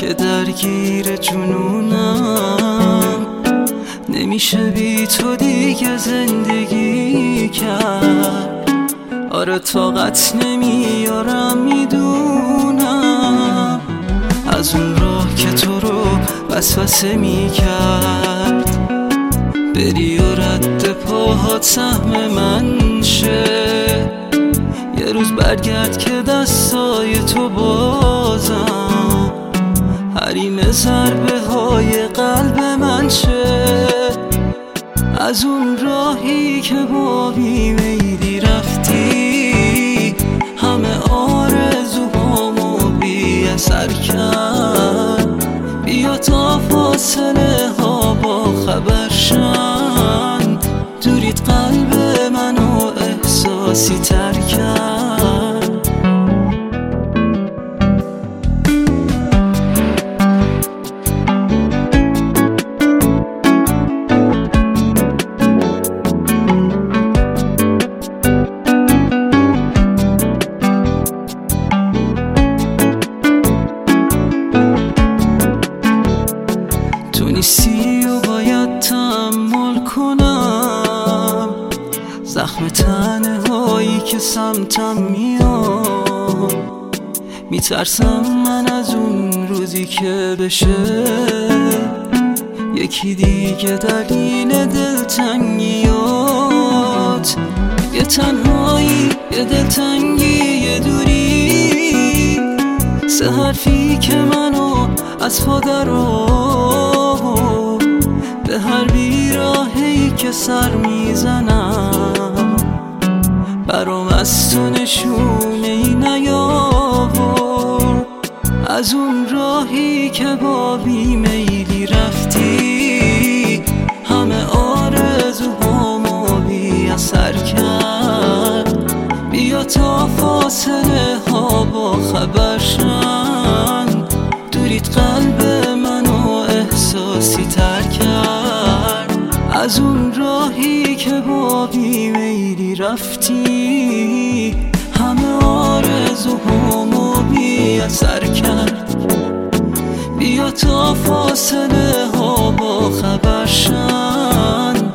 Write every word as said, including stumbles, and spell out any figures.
که درگیر جنونم، نمیشه بی تو دیگه زندگی کرد. آره طاقت نمیارم میدونم، از اون راه که تو رو وسوسه میکرد بری و رد پاهات سهم من شه. یه روز برگرد که دستای تو بازم حریم ضربه های قلب من شه. از اون راهی که با بیمیلی رفتی، همه آرزوهامو بی اثر کرد. بیا تا فاصله ها با خبر شن، دوریت قلب منو احساسی تر کرد. تو نیستی و باید تحمل کنم زخم تنهایی که سمتم میاد. میترسم من از اون روزی که بشه یکی دیگه دلیل دلتنگیات. یه تنهایی، یه دلتنگی، یه دوری، سه حرفی که منو از پا درآورد. به هر بیراهی که سر میزنم برام از تو نشونه ای نیاورد. از اون راهی که با بیمیلی رفتی، همه آرزوهامو بی اثر کرد. بیا تا فاصله ها با خبر شن، دوریت قلب منو احساسی تر کرد. از اون راهی که با بیمیلی رفتی، همه آرزوهامو بی اثر کرد. بیا تا فاصله ها با خبر شن،